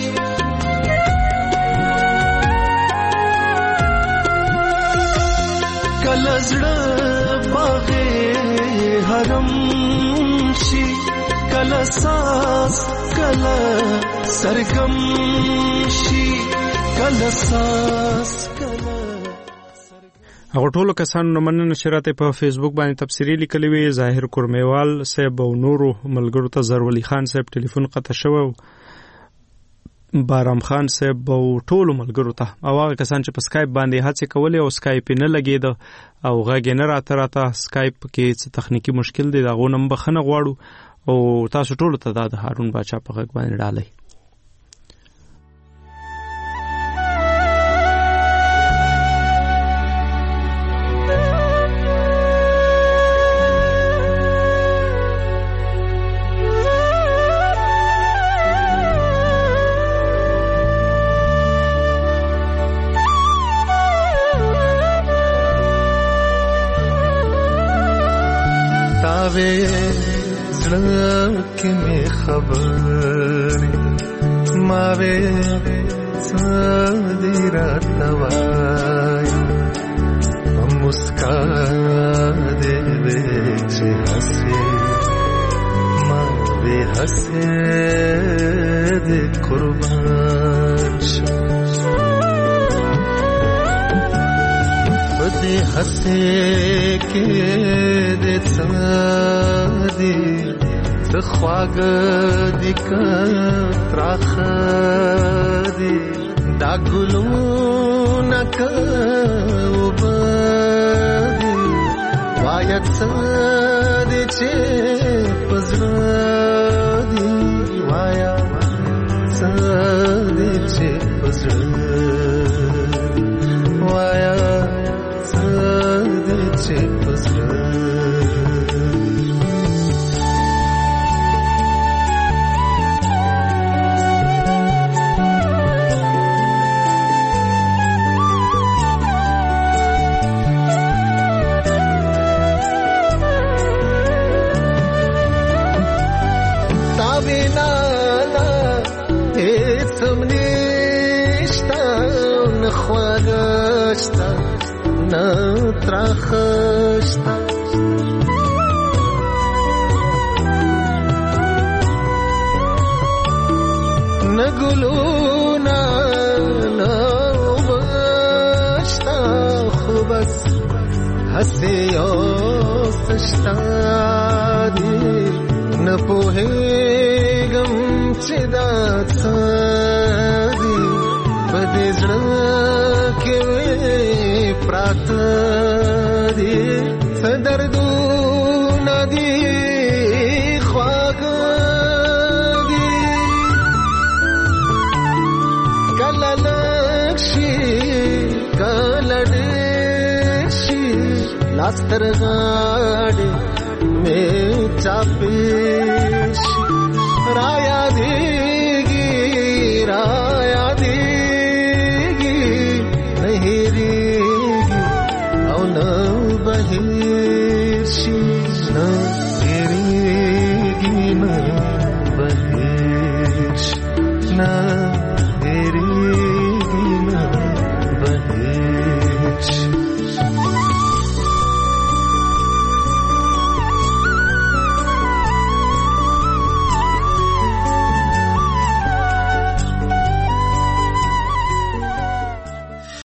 کله زړه باغ حرم شي کله ساز کله سرګم شي کله ساز کله هغه ټولو کسانو نه مننه چې راته په فیسبوک باندې تفسیری لیکلي وي. ظاهر کورمیوال صاحب او نورو ملګرو ته زرولي خان صاحب ټلیفون قطع شوی، بارام خان صاحب او ټولو ملګرو ته، او هغه کسان چې په سکایپ باندې هڅه کولې او سکایپ نه لګېده او غږ نه راته راته سکایپ کې څه تخنیکی مشکل دی، دغه نم بخنه غواړو او تاسو ټولو ته دا د هارون باچا په غږ باندې ډالۍ. زړه می خبرې ما وې سادي راتوای مسکا دې وې چې حسې ما وې حسې دې قربان شو دې حسې کې دې سادي خواږه دې کتراخه دې دا ګلونه کوبه دې وایه څه دې چې په زړه دې وایه څه دې چې په زړه وایه څه دې چې په زړه خواږشتا نه تراخشتا نه ګلونا نه وبشتا خو بس هسې یو سشتا دی نه پوهېږم چې دا څه دی په دې زړه پراته دي څه دردونه دي خواږه دي کله لږ شي کله ډېر شي لاس تر غاړې مې چاپې شي را یادېږي